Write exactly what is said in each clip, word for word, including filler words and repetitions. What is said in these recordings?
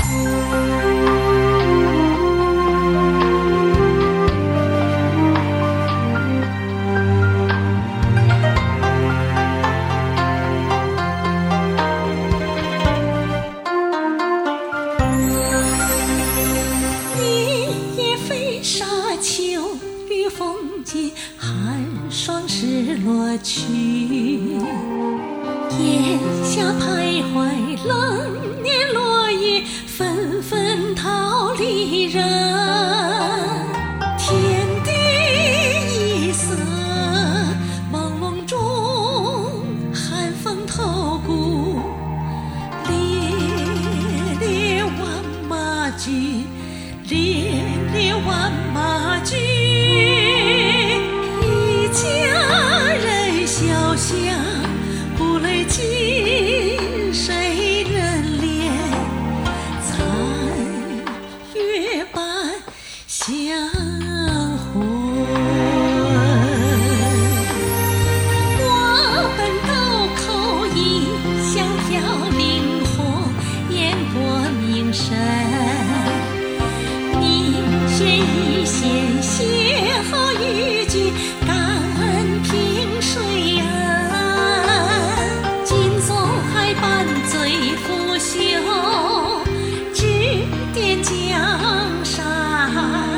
寒霜失落去，檐下徘徊冷年落叶，纷纷逃离人。天地一色，朦胧中寒风透骨，烈烈万马驹，烈烈万马驹。想不泪尽，谁人怜？残月般相会。我奔刀口，异乡飘零火，烟波明深。你选一线，邂逅与君，感恩萍水岸。指点江山，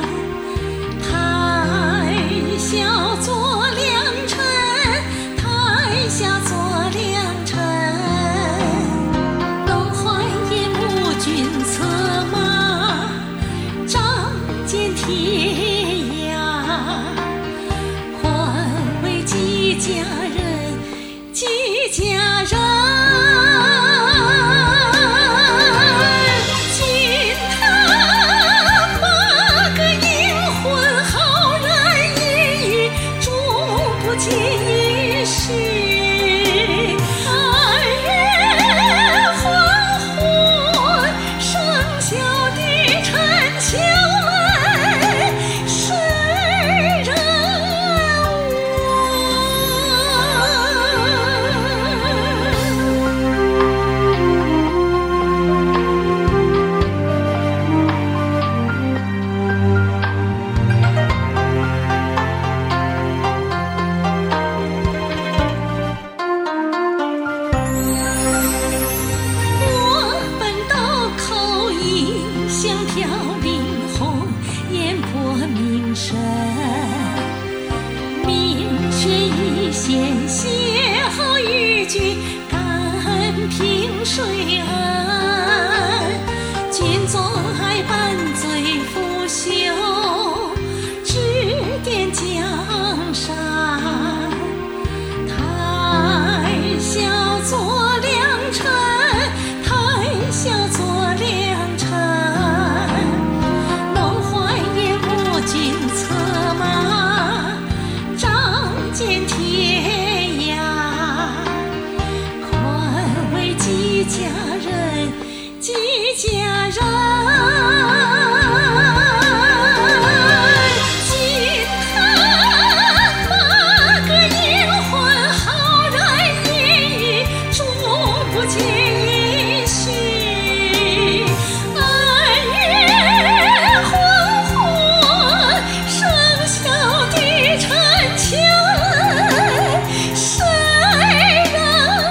谈笑作良辰，谈笑作良辰。能还眼目君策马，仗剑天涯。宽慰几家人，几家人。飘零红，烟波明深。明雪一线，邂逅与君，感恩萍水岸。君纵爱伴醉拂袖，指点江山。谈笑作良辰，谈笑作良辰。君策马，仗剑天涯。宽慰几家人，几家人。金坛八个银魂，浩然烟雨，逐不见音讯。二月黄昏，生肖的陈情，谁人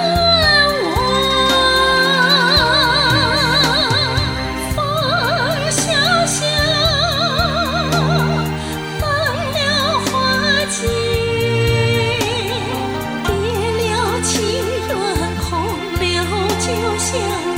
闻？风萧萧，放了花季，别了情缘，空留酒香。